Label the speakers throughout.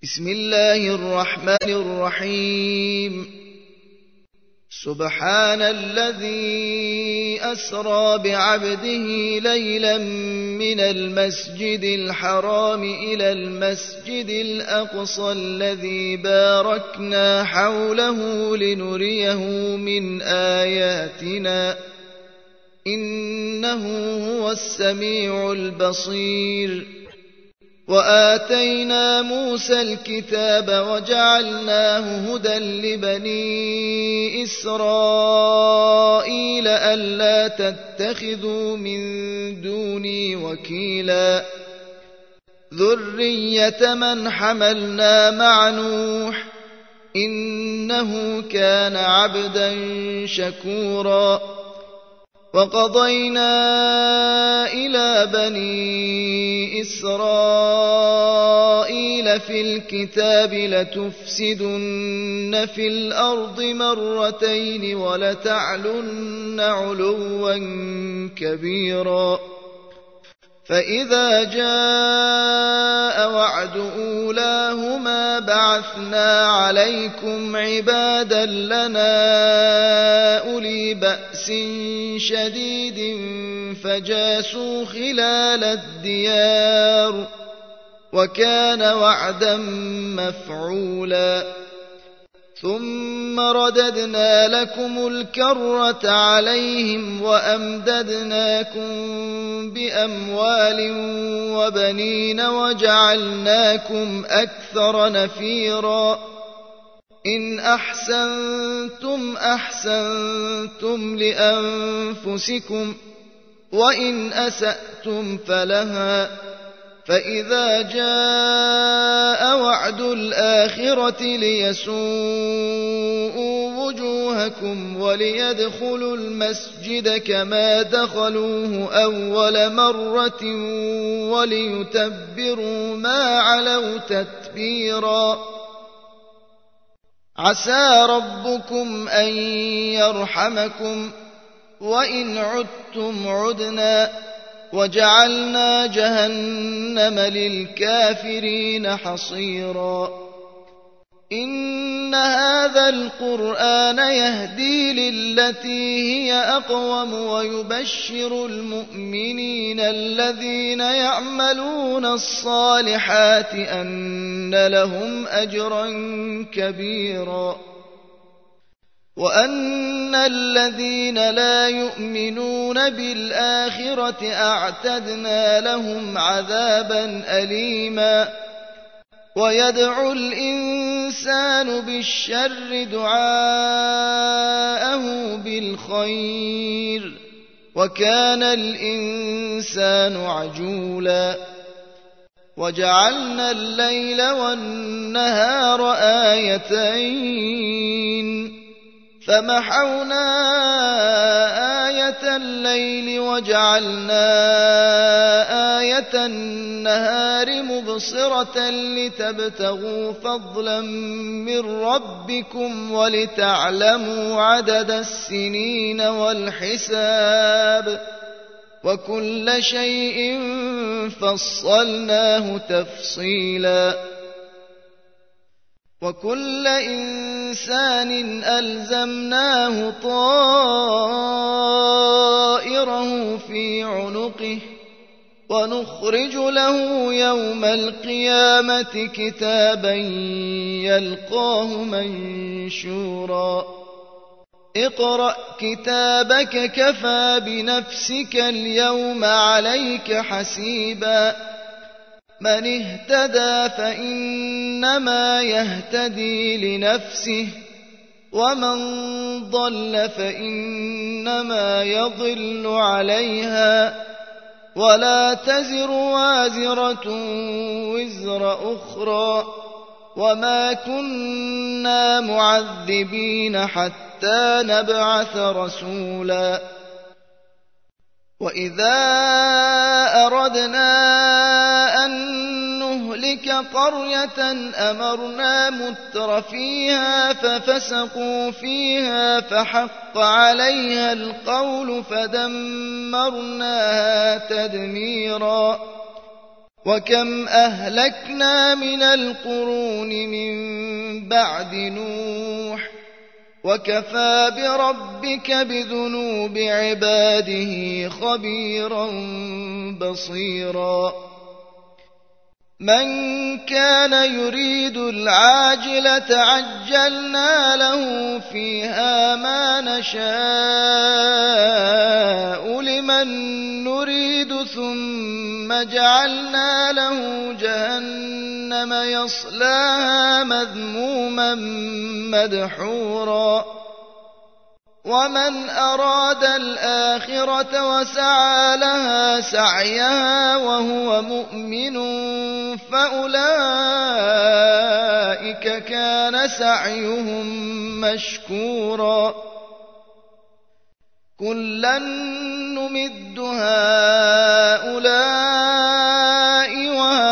Speaker 1: بسم الله الرحمن الرحيم سبحان الذي أسرى بعبده ليلا من المسجد الحرام إلى المسجد الأقصى الذي باركنا حوله لنريه من آياتنا إنه هو السميع البصير وآتينا موسى الكتاب وجعلناه هدى لبني إسرائيل ألا تتخذوا من دوني وكيلا ذرية من حملنا مع نوح إنه كان عبدا شكورا وقضينا إلى بني إسرائيل في الكتاب لتفسدن في الأرض مرتين ولتعلن علوا كبيرا فإذا جاء وعد أولاهما بعثنا عليكم عبادا لنا أولي بأس شديد فجاسوا خلال الديار وكان وعدا مفعولا ثم رددنا لكم الكرة عليهم وأمددناكم بأموال وبنين وجعلناكم أكثر نفيرا إن أحسنتم أحسنتم لأنفسكم وإن أسأتم فلها فإذا جاء وعد الآخرة ليسوءوا وجوهكم وليدخلوا المسجد كما دخلوه أول مرة وليتبروا ما علوا تتبيرا عسى ربكم أن يرحمكم وإن عدتم عدنا وجعلنا جهنم للكافرين حصيرا إن هذا القرآن يهدي للتي هي أقوم ويبشر المؤمنين الذين يعملون الصالحات أن لهم أجرا كبيرا وأن الذين لا يؤمنون بالآخرة أعتدنا لهم عذابا أليما ويدعو الإنسان بالشر دعاءه بالخير وكان الإنسان عجولا وجعلنا الليل والنهار آيتين فمحونا آية الليل وجعلنا آية النهار مبصرة لتبتغوا فضلا من ربكم ولتعلموا عدد السنين والحساب وكل شيء فصلناه تفصيلا وكل إنسان ألزمناه طائره في عنقه ونخرج له يوم القيامة كتابا يلقاه منشورا اقرأ كتابك كفى بنفسك اليوم عليك حسيبا من اهتدى فإنما يهتدي لنفسه ومن ضل فإنما يضل عليها ولا تزر وازرة وزر أخرى وما كنا معذبين حتى نبعث رسولا وإذا أردنا أن نهلك قرية أمرنا متر فيها ففسقوا فيها فحق عليها القول فدمرناها تدميرا وكم أهلكنا من القرون من بعد نوح وكفى بربك بذنوب عباده خبيرا بصيرا من كان يريد العاجلة عجلنا له فيها ما نشاء لمن نريد ثم جعلنا له جهنم يصلاها مذموما مدحورا ومن أراد الآخرة وسعى لها سعيها وهو مؤمن فأولئك كان سعيهم مشكورا كلا نمد هؤلاء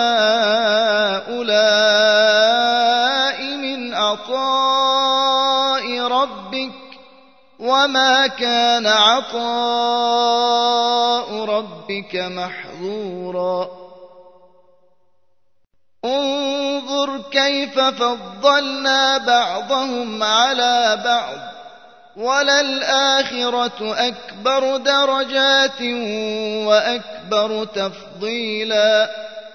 Speaker 1: وهؤلاء من عطاء ربك وما كان عطاء ربك محظورا انظر كيف فضلنا بعضهم على بعض وللآخرة أكبر درجات وأكبر تفضيلا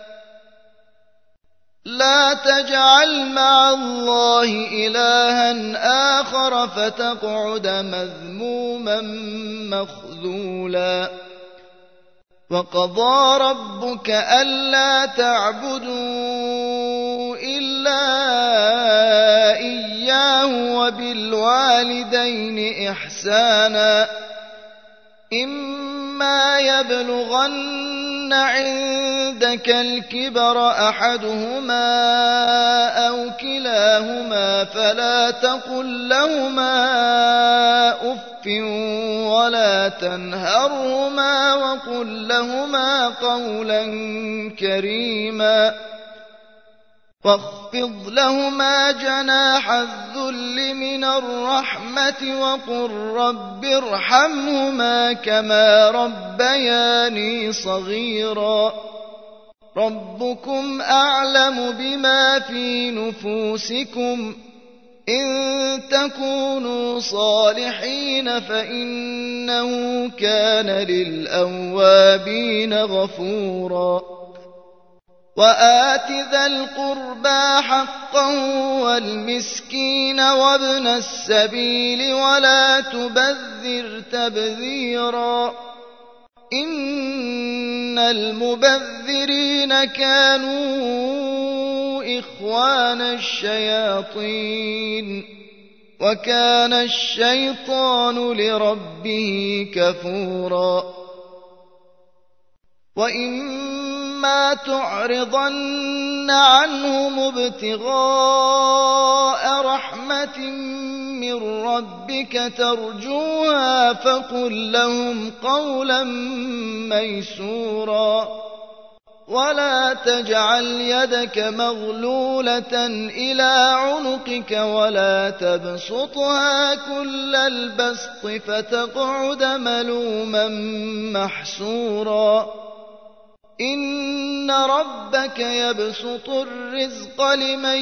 Speaker 1: لا تجعل مع الله إلها آخر فتقعد مذموما مخذولا وقضى ربك ألا تعبدوا إلا إياه وبالوالدين إحسانا إما يبلغن عندك الكبر أحدهما أو كلاهما فلا تقل لهما أف ولا تنهرهما وقل لهما قولا كريما واخفض لهما جناح الذل من الرحمة وقل رب ارحمهما كما ربياني صغيرا ربكم أعلم بما في نفوسكم إن تكونوا صالحين فإنه كان للأوابين غفورا وآت ذا القربى حقه والمسكين وابن السبيل ولا تبذر تبذيرا إن المبذرين كانوا إخوان الشياطين وكان الشيطان لربه كفورا وإما تعرضن عنهم ابتغاء رحمة من ربك ترجوها فقل لهم قولا ميسورا ولا تجعل يدك مغلولة إلى عنقك ولا تبسطها كل البسط فتقعد ملوما محسورا إن ربك يبسط الرزق لمن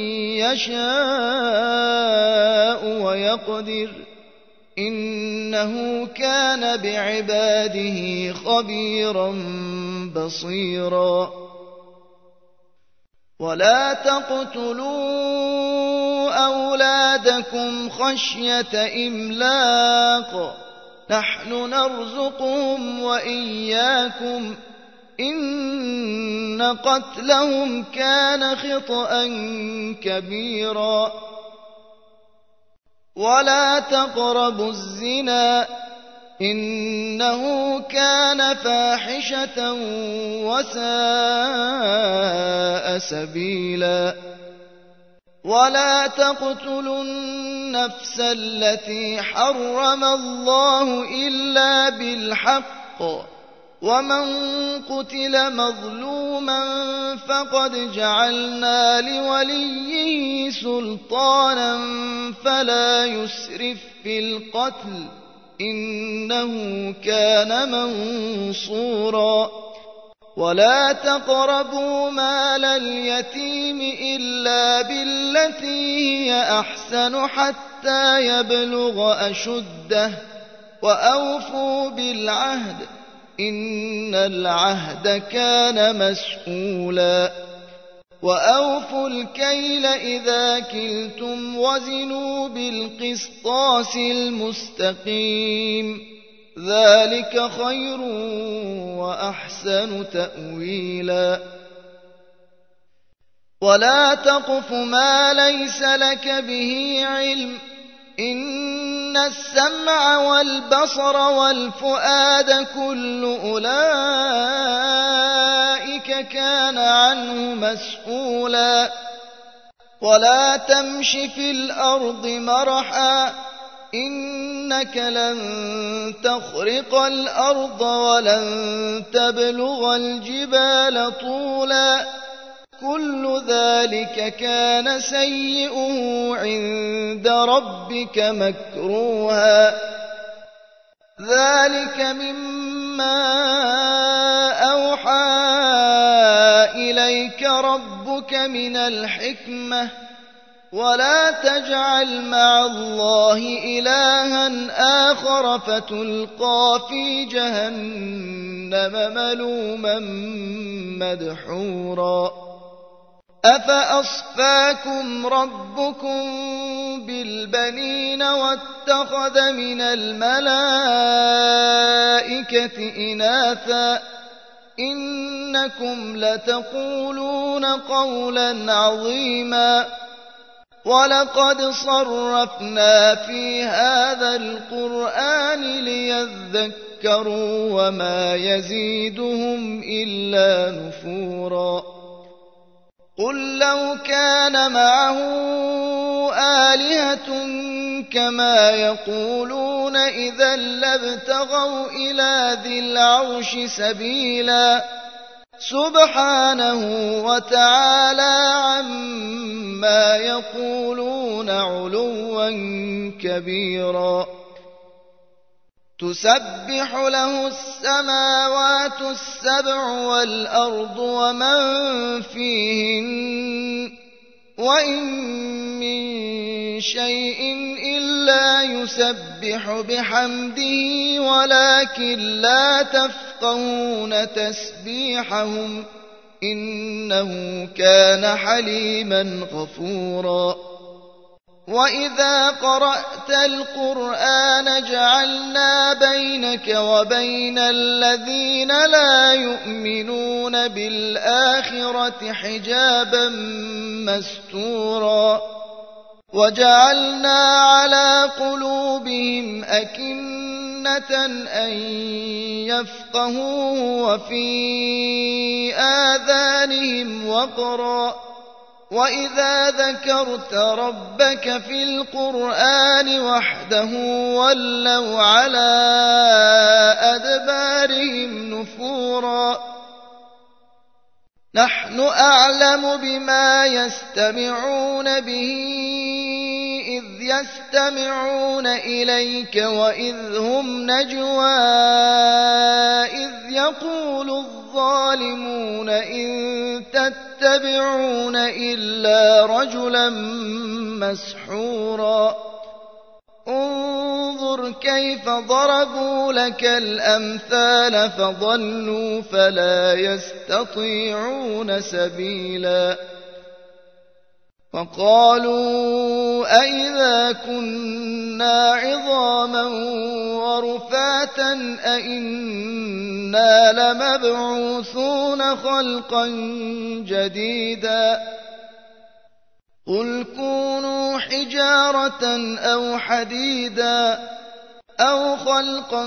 Speaker 1: يشاء ويقدر إنه كان بعباده خبيرا بصيرا ولا تقتلوا أولادكم خشية إملاق نحن نرزقهم وإياكم إن قتلهم كان خطأ كبيرا ولا تقربوا الزنا إنه كان فاحشة وساء سبيلا ولا تقتلوا النفس التي حرم الله إلا بالحق ومن قتل مظلوما فقد جعلنا لوليه سلطانا فلا يسرف في القتل إنه كان منصورا ولا تقربوا مال اليتيم إلا بالتي هي أحسن حتى يبلغ أشده وأوفوا بالعهد إن العهد كان مسؤولا وأوفوا الكيل إذا كلتم وزنوا بالقسطاس المستقيم ذلك خير وأحسن تأويلا ولا تقف ما ليس لك به علم إن السمع والبصر والفؤاد كل أولئك كان عنه مسؤولا ولا تمش في الأرض مرحا إنك لن تخرق الأرض ولن تبلغ الجبال طولا كل ذلك كان سيئه عند ربك مكروها ذلك مما أوحى إليك ربك من الحكمة ولا تجعل مع الله إلها آخر فتلقى في جهنم ملوما مدحورا أفأصفاكم ربكم بالبنين واتخذ من الملائكة إناثا إنكم لتقولون قولا عظيما ولقد صرفنا في هذا القرآن ليذكروا وما يزيدهم إلا نفورا قل لو كان معه آلهة كما يقولون إذا لابتغوا إلى ذي العرش سبيلا سبحانه وتعالى عما يقولون علوا كبيرا تسبح له السماوات السبع والأرض ومن فيهن وإن من شيء إلا يسبح بحمده ولكن لا تفقهون تسبيحهم إنه كان حليما غفورا وإذا قرأت القرآن جعلنا بينك وبين الذين لا يؤمنون بالآخرة حجابا مستورا وجعلنا على قلوبهم أكنة أن يفقهوه وفي آذانهم وقرا وإذا ذكرت ربك في القرآن وحده ولوا على أدبارهم نفورا نحن أعلم بما يستمعون به إذ يستمعون إليك وإذ هم نجوى إذ يقول الظالمون إن تتبعون إلا رجلا مسحورا انظر كيف ضربوا لك الأمثال فضلوا فلا يستطيعون سبيلا وقالوا أئذا كنا عظاما ورفاتا أئنا لمبعوثون خلقا جديدا قل كونوا حجارة أو حديدا أو خلقا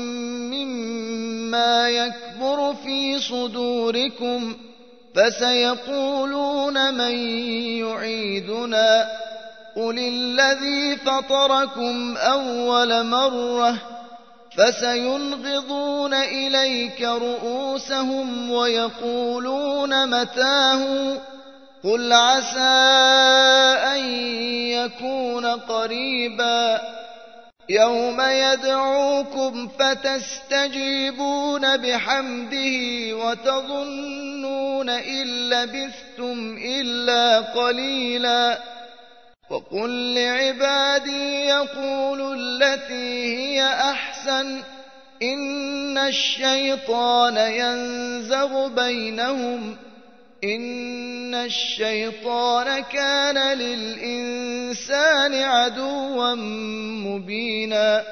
Speaker 1: مما يكبر في صدوركم فسيقولون من يعيدنا قل الذي فطركم أول مرة فسينغضون إليك رؤوسهم ويقولون متاه قل عسى أن يكون قريبا يوم يدعوكم فتستجيبون بحمده وتظنون إن لبثتم إلا قليلا. وقل لعبادي يقولوا التي هي أحسن إن الشيطان ينزغ بينهم إن الشيطان كان للإنسان عدوا مبينا.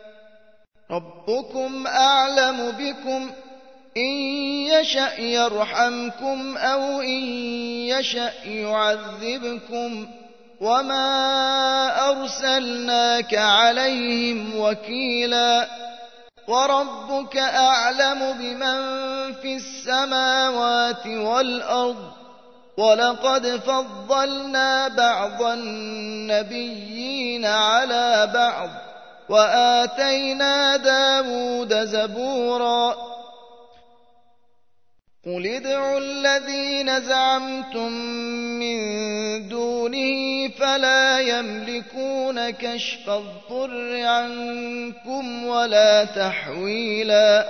Speaker 1: ربكم أعلم بكم إن يشأ يرحمكم أو إن يشأ يعذبكم وما أرسلناك عليهم وكيلا. وربك أعلم بمن في السماوات والأرض ولقد فضلنا بعض النبيين على بعض وآتينا داود زبورا. قل ادعوا الذين زعمتم من دونه فلا يملكون كشف الضر عنكم ولا تحويلا.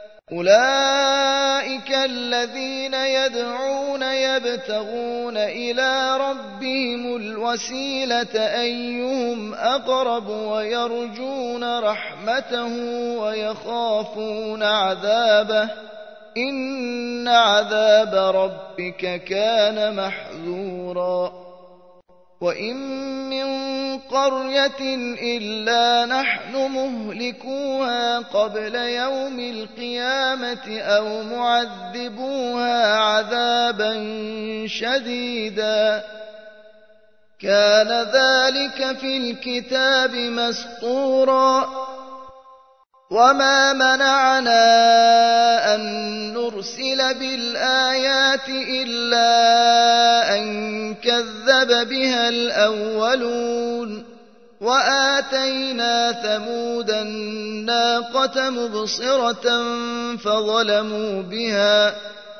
Speaker 1: أولئك الذين يدعون يبتغون إلى ربهم الوسيلة أيهم أقرب ويرجون رحمته ويخافون عذابه إن عذاب ربك كان محذورا. وإن من قرية إلا نحن مهلكوها قبل يوم القيامة أو معذبوها عذابا شديدا كان ذلك في الكتاب مسطورا. وما منعنا أن نرسل بالآيات إلا أن كذب بها الأولون وآتينا ثمود الناقة مبصرة فظلموا بها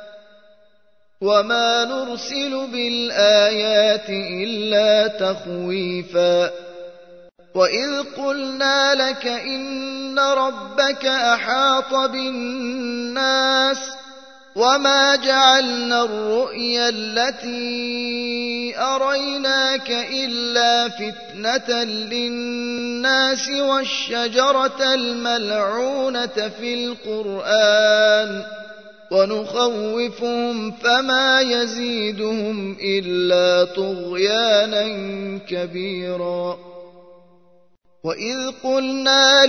Speaker 1: وما نرسل بالآيات إلا تخويفا. وإذ قلنا لك إن ربك أحاط بالناس وما جعلنا الرؤيا التي أريناك إلا فتنة للناس والشجرة الملعونة في القرآن ونخوفهم فما يزيدهم إلا طغيانا كبيرا. وإذ قلنا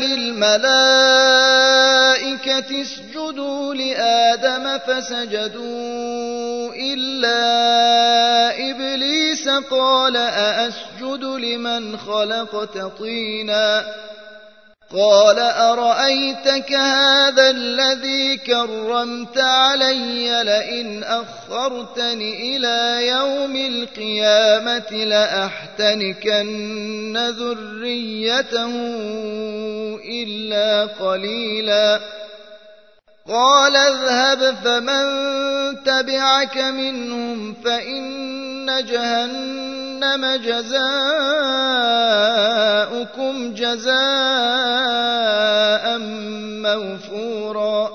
Speaker 1: للملائكة اسجدوا لآدم فسجدوا إلا إبليس قال أأسجد لمن خلقت طينا قال أرأيتك هذا الذي كرمت علي لئن أخرتني إلى يوم القيامة لأحتنكن ذريته إلا قليلا. قال اذهب فمن تبعك منهم فإن جهنم جزاؤكم جزاء موفورا.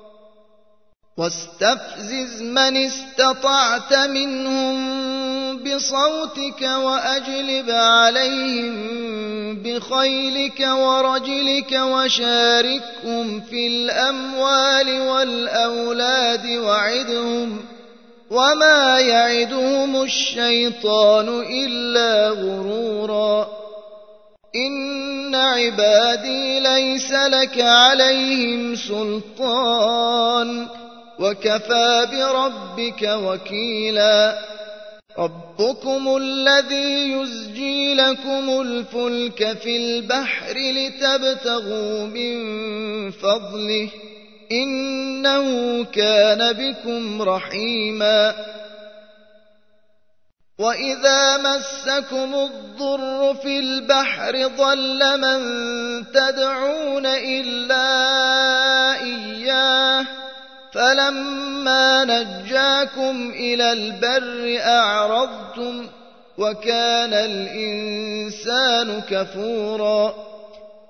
Speaker 1: واستفزز من استطعت منهم بصوتك وأجلب عليهم بخيلك ورجلك وشاركهم في الأموال والأولاد وعدهم وما يعدهم الشيطان إلا غرورا. إن عبادي ليس لك عليهم سلطان وكفى بربك وكيلا. ربكم الذي يزجي لكم الفلك في البحر لتبتغوا من فضله إنه كان بكم رحيما. وإذا مسكم الضر في البحر ضل من تدعون إلا إياه فلما نجاكم إلى البر أعرضتم وكان الإنسان كفورا.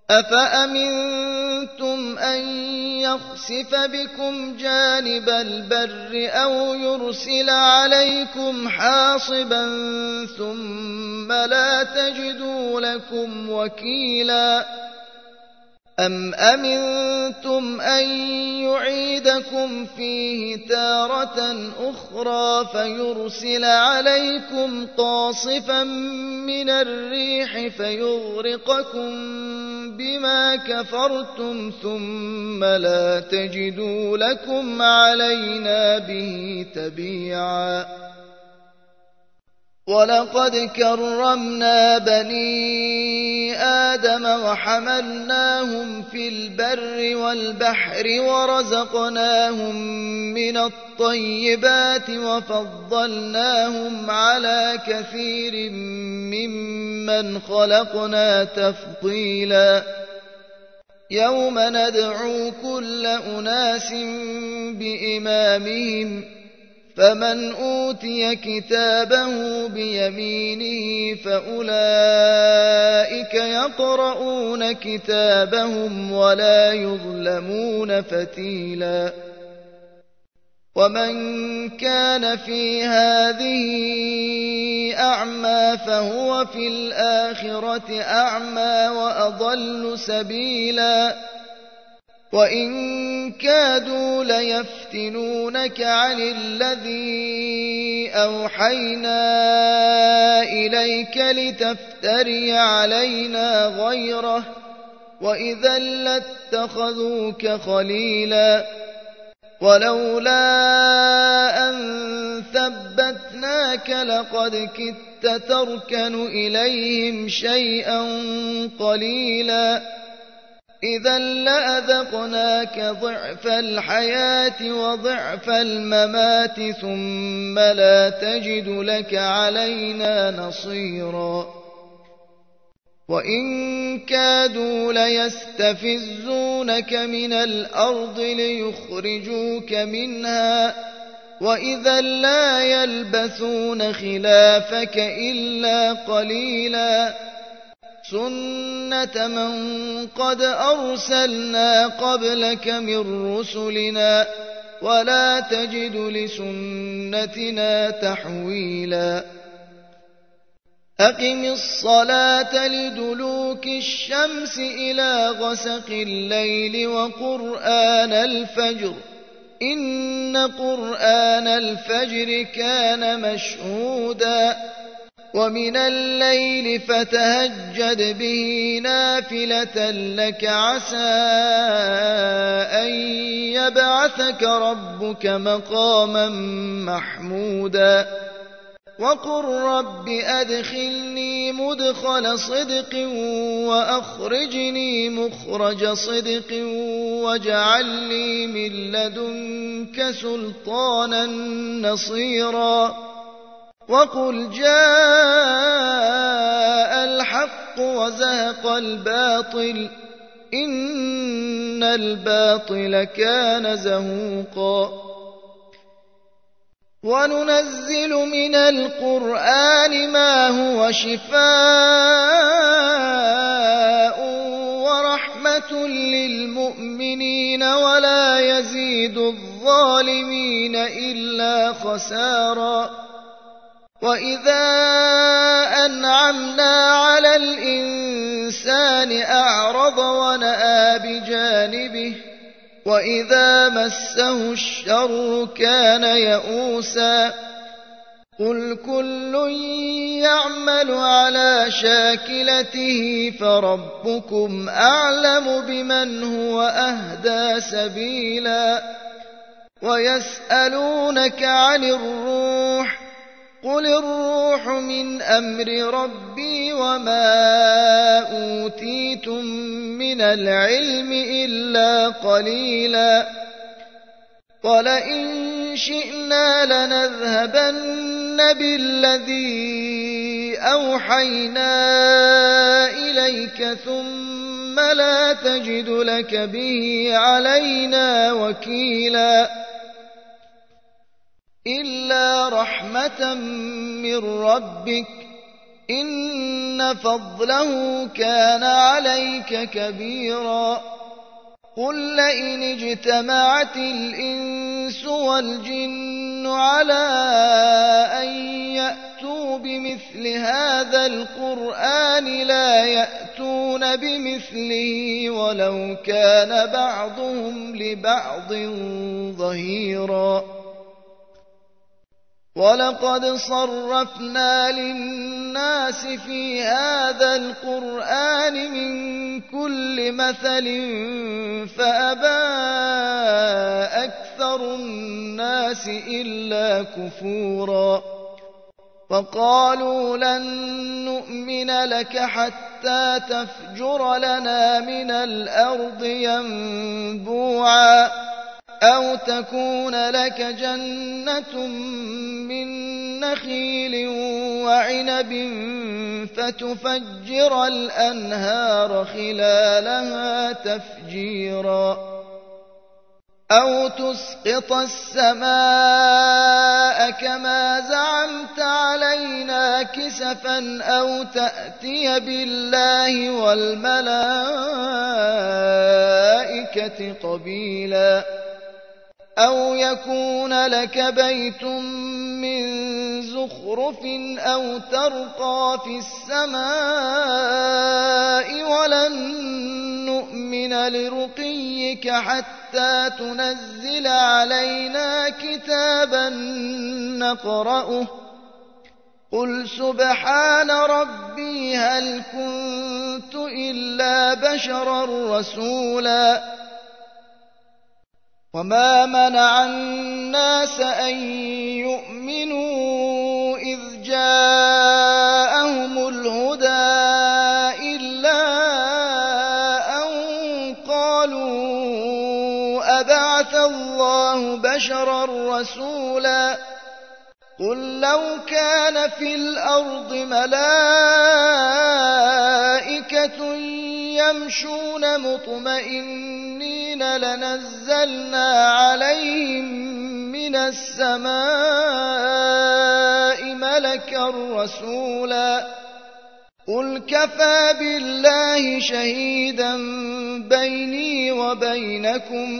Speaker 1: أفأمنتم أن يخسف بكم جانب البر أو يرسل عليكم حاصبا ثم لا تجدوا لكم وكيلا أم أمنتم أن يعيدكم فيه تارة أخرى فيرسل عليكم قاصفا من الريح فيغرقكم بما كفرتم ثم لا تجدوا لكم علينا به تبيعا ولقد كرمنا بني آدم وحملناهم في البر والبحر ورزقناهم من الطيبات وفضلناهم على كثير ممن خلقنا تفضيلا يوم ندعو كل أناس بإمامهم فمن أوتي كتابه بيمينه فأولئك يقرؤون كتابهم ولا يظلمون فتيلا ومن كان في هذه أعمى فهو في الآخرة أعمى وأضل سبيلا وإن كادوا ليفتنونك عن الذي أوحينا إليك لتفتري علينا غيره وإذا لاتخذوك خليلا ولولا أن ثبتناك لقد كدت تركن إليهم شيئا قليلا إذا لأذقناك ضعف الحياة وضعف الممات ثم لا تجد لك علينا نصيرا وإن كادوا ليستفزونك من الأرض ليخرجوك منها وإذا لا يلبثون خلافك إلا قليلا سنة من قد أرسلنا قبلك من رسلنا ولا تجد لسنتنا تحويلا أقم الصلاة لدلوك الشمس إلى غسق الليل وقرآن الفجر إن قرآن الفجر كان مشهودا ومن الليل فتهجد به نافلة لك عسى أن يبعثك ربك مقاما محمودا وقل رب أدخلني مدخل صدق وأخرجني مخرج صدق واجعل لي من لدنك سلطانا نصيرا وقل جاء الحق وزهق الباطل إن الباطل كان زهوقا وننزل من القرآن ما هو شفاء ورحمة للمؤمنين ولا يزيد الظالمين إلا خسارا وإذا أنعمنا على الإنسان أعرض ونأى بجانبه وإذا مسه الشر كان يئوسا قل كل يعمل على شاكلته فربكم أعلم بمن هو أهدى سبيلا ويسألونك عن الروح قل الروح من أمر ربي وما أوتيتم من العلم إلا قليلا ولئن شئنا لنذهبن بالذي أوحينا إليك ثم لا تجد لك به علينا وكيلا إلا رحمة من ربك إن فضله كان عليك كبيرا قل لئن اجتمعت الإنس والجن على أن يأتوا بمثل هذا القرآن لا يأتون بمثله ولو كان بعضهم لبعض ظهيرا ولقد صرفنا للناس في هذا القرآن من كل مثل فأبى أكثر الناس إلا كفورا فقالوا لن نؤمن لك حتى تفجر لنا من الأرض ينبوعا أو تكون لك جنة من نخيل وعنب فتفجر الأنهار خلالها تفجيرا أو تسقط السماء كما زعمت علينا كسفا أو تأتي بالله والملائكة قبيلا أو يكون لك بيت من زخرف أو ترقى في السماء ولن نؤمن لرقيك حتى تنزل علينا كتابا نقرأه قل سبحان ربي هل كنت إلا بشرا رسولا وما منع الناس أن يؤمنوا إذ جاءهم الهدى إلا أن قالوا أبعث الله بشرا رسولا قل لو كان في الأرض ملائكة يمشون مطمئنين لنزلنا عليهم من السماء ملكا رسولا قل كفى بالله شهيدا بيني وبينكم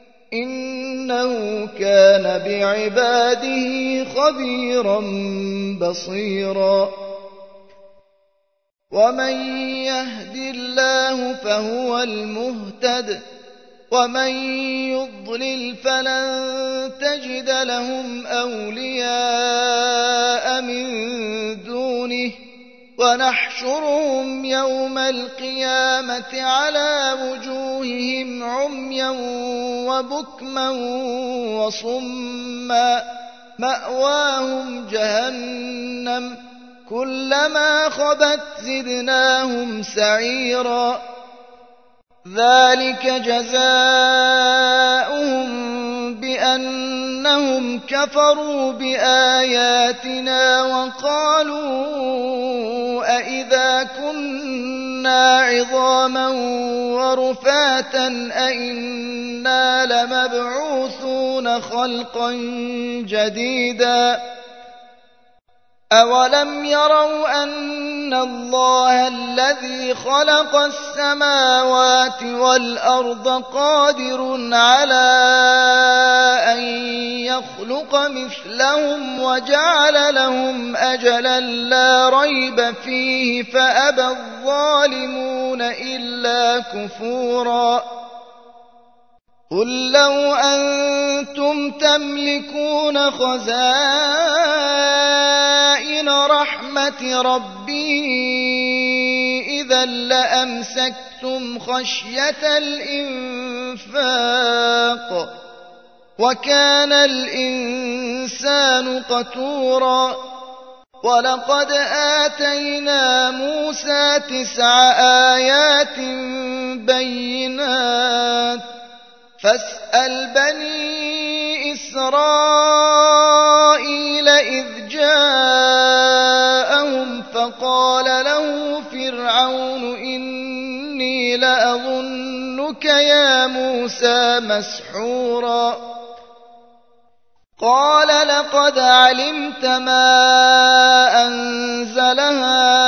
Speaker 1: إنه كان بعباده خبيرا بصيرا ومن يهد الله فهو المهتد ومن يضلل فلن تجد لهم أولياء من دونه ونحشرهم يوم القيامة على وجوههم عميا وبكما وصما مأواهم جهنم كلما خبت زدناهم سعيرا ذلك جزاؤهم بأنهم كفروا بآياتنا وقالوا أئذا كنا عظاما ورفاتا أئنا لمبعوثون خلقا جديدا أولم يروا أن الله الذي خلق السماوات والأرض قادر على أن يخلق مثلهم وجعل لهم أجلا لا ريب فيه فأبى الظالمون إلا كفورا قل لو أنتم تملكون خزائن رحمة ربي إذا لأمسكتم خشية الإنفاق وكان الإنسان قتورا ولقد آتينا موسى 9 آيات بينات فاسأل بني إسرائيل إذ جاءهم فقال له فرعون إني لأظنك يا موسى مسحورا قال لقد علمت ما أنزل هؤلاء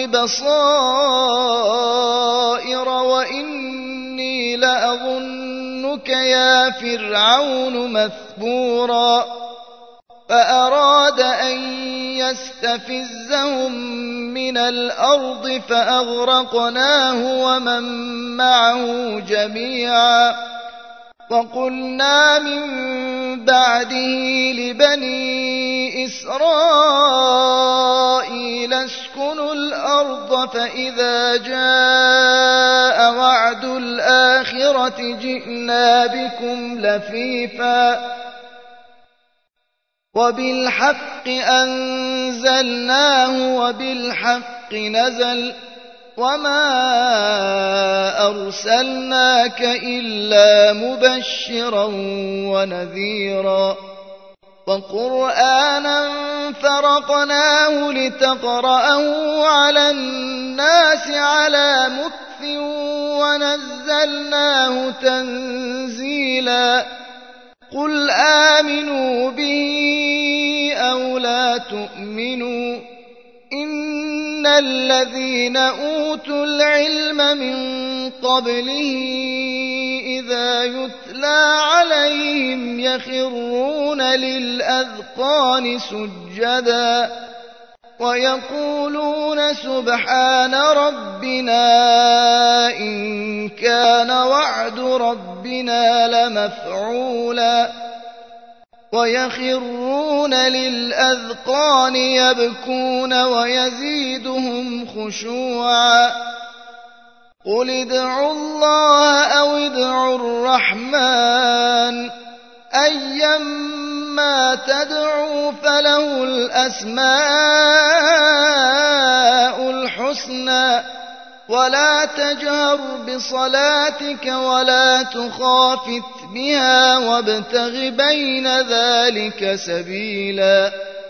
Speaker 1: بصائر وإني لأظنك يا فرعون مثبورا فأراد أن يستفزهم من الأرض فأغرقناه ومن معه جميعا وقلنا من بعده لبني إسرائيل اسكنوا الأرض فإذا جاء وعد الآخرة جئنا بكم لفيفا وبالحق أنزلناه وبالحق نزل وما أرسلناك إلا مبشرا ونذيرا وقرآنا فرقناه لتقرأه على الناس على مكث ونزلناه تنزيلا قل آمنوا به أو لا تؤمنوا إن الذين أوتوا العلم من قبله إذا يتلى عليهم يخرون للأذقان سجدا ويقولون سبحان ربنا إن كان وعد ربنا لمفعولا ويخرون للأذقان يبكون ويزيدهم خشوعا قل ادعوا الله أو ادعوا الرحمن أيما تدعوا فله الأسماء الحسنى ولا تجهر بصلاتك ولا تخافت بها وابتغ بين ذلك سبيلا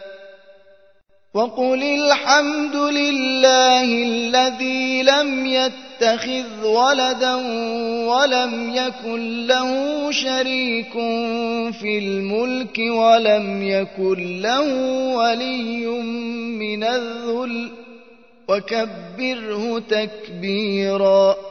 Speaker 1: وقل الحمد لله الذي لم يتخذ ولدا ولم يكن له شريك في الملك ولم يكن له ولي من الذل وكبره تكبيرا